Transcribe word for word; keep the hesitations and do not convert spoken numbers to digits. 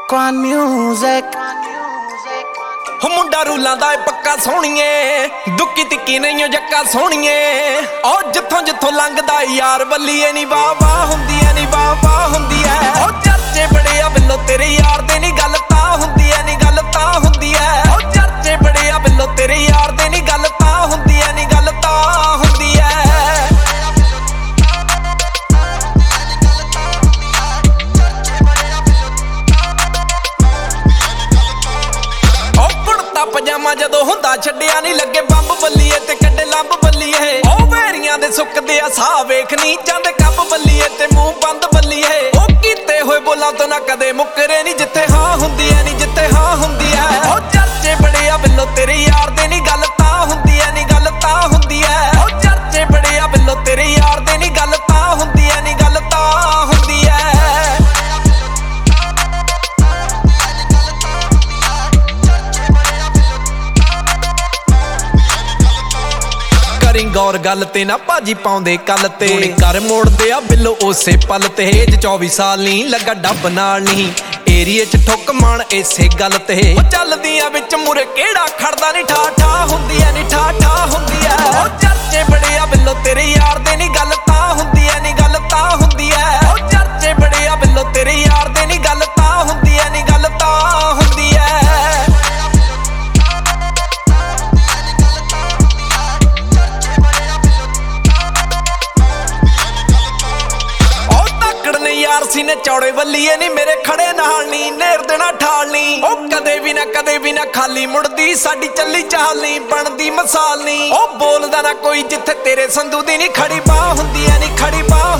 Quan Music ਹੋ ਮੁੰਡਾ ਰੂਲਾਂ ਦਾ ਏ ਪੱਕਾ ਸੋਹਣੀਏ, ਦੁੱਕੀ ਤਿੱਕੀ ਨਹੀਂ ਓ ਜੱਕਾ ਸੋਹਣੀਏ। ਓ ਜਿੱਥੋਂ ਜਿੱਥੋਂ ਲੰਘਦਾ ਯਾਰ ਬੱਲੀਏ ਨੀ ਵਾਹ ਵਾਹ ਹੁੰਦੀ ਐ, ਨੀ ਵਾਹ ਵਾਹ ਹੁੰਦੀ ਐ। ਓ ਚਰਚੇ ਬੜੇ ਆ ਬਿੱਲੋ ਤੇਰੇ ਯਾਰ ਦੇ, ਨੀ ਗੱਲ ਤਾਂ ਹੁੰਦੀ ਐ, ਨੀ ਗੱਲ ਤਾਂ ਹੁੰਦੀ ਐ। ਓ ਚਰਚੇ ਬੜੇ ਆ ਬਿੱਲੋ ਤੇਰੇ ਯਾਰ ਦੇ, ਨੀ ਗੱਲ ਤਾਂ ਹੁੰਦੀ ਐ, ਨੀ ਗੱਲ ਤਾਂ ਹੁੰਦੀ ਐ। ਪਜਾਮਾ ਜਦੋਂ ਹੁੰਦਾ ਛੱਡਿਆ ਨੀ ਲੱਗੇ ਬੰਬ ਬੱਲੀਏ ਤੇ ਕੱਢੇ ਲੰਬ ਬੱਲੀਏ। ਉਹ ਵੈਰੀਆਂ ਦੇ ਸੁੱਕਦੇ ਆ ਸਾਹ ਵੇਖ ਨੀ ਜਾਂਦੇ ਕੱਬ ਬੱਲੀਏ ਤੇ ਮੂੰਹ ਬੰਦ ਬੱਲੀਏ। ਉਹ ਕੀਤੇ ਹੋਏ ਬੋਲਾਂ ਤੋਂ ਨਾ ਕਦੇ ਮੁੱਕਰੇ ਨੀ, ਜਿੱਥੇ ਹਾਂ ਹੁੰਦੀ ਐ ਨੀ ਜਿੱਥੇ ਹਾਂ ਹੁੰਦੀ ਐ। ਉਹ ਚਰਚੇ ਬੜੇ ਆ ਬਿੱਲੋ ਤੇਰੇ ਯਾਰ ਦੇ, ਨੀ ਗੱਲ ਤਾਂ ਹੁੰਦੀ ਐ, ਨੀ ਗੱਲ ਤਾਂ ਹੁੰਦੀ ਐ। ਉਹ ਚਰਚੇ ਬੜੇ ਆ ਬਿੱਲੋ ਤੇਰੇ ਯਾਰ ਦੇ, ਨੀ ਗੱਲ ਤਾਂ ਹੁੰਦੀ ਐ, ਨੀ ਗੱਲ ਤਾਂ ਹੁੰਦੀ ਐ। ਗੌਰ ਗੱਲ ਤੇ ਨਾ ਭਾਜੀ ਪਾਉਂਦੇ ਕੱਲ ਤੇ, ਹੁਣੇ ਕਰ ਮੋੜਦੇ ਆ ਬਿੱਲੋ ਉਸੇ ਪਲ ਤੇ। ਏਜ ਚੌਵੀ ਸਾਲ ਨੀ ਲੱਗਾ ਡੱਬ ਨਾਲ ਨੀ, ਏਰੀਏ ਚ ਠੁੱਕ ਮਾਣ ਇਸੇ ਗੱਲ ਤੇ। ਉਹ ਚੱਲਦੀਆਂ ਵਿੱਚ ਮੁਰੇ ਕਿਹੜਾ ਖੜਦਾ ਨੀ, ਠਾ ਠਾ ਹੁੰਦੀ ਐ, ਨੀ ਠਾ ਠਾ ਹੁੰਦੀ ਐ। ਉਹ ਚਰਚੇ ਬੜੇ ਆ ਬਿੱਲੋ ਤੇਰੇ ਯਾਰ ਦੇ, ਨੀ ਗੱਲ ਤਾਂ ਹੁੰਦੀ ਐ, ਨੀ ਗੱਲ ਤਾਂ ਹੁੰਦੀ ਐ। ਉਹ ਚਰਚੇ ਬੜੇ ਆ ਬਿੱਲੋ ਤੇਰੇ ਯਾਰ ਦੇ, ਨੀ ਗੱਲ ਤਾਂ ਹੁੰਦੀ ਐ, ਨੀ ਗੱਲ ਤਾਂ ਹੁੰਦੀ ਐ। ਯਾਰ ਸੀਨੇ ਚੌੜੇ ਬੱਲੀਏ ਨੀ ਮੇਰੇ ਖੜੇ ਨਾਲ ਨੀ, ਨੇਰ ਦੇਣਾ ਠਾਲ ਨੀ। ਉਹ ਕਦੇ ਵੀ ਨਾ ਕਦੇ ਵੀ ਨਾ ਖਾਲੀ ਮੁੜਦੀ, ਸਾਡੀ ਚੱਲੀ ਚਾਲ ਨੀ ਬਣਦੀ ਮਿਸਾਲ ਨੀ। ਉਹ ਬੋਲਦਾ ਨਾ ਕੋਈ ਜਿੱਥੇ ਤੇਰੇ ਸੰਧੂ ਦੀ ਨੀ ਖੜੀ ਬਾਹ ਹੁੰਦੀ ਐ, ਨੀ ਖੜੀ ਬਾਹ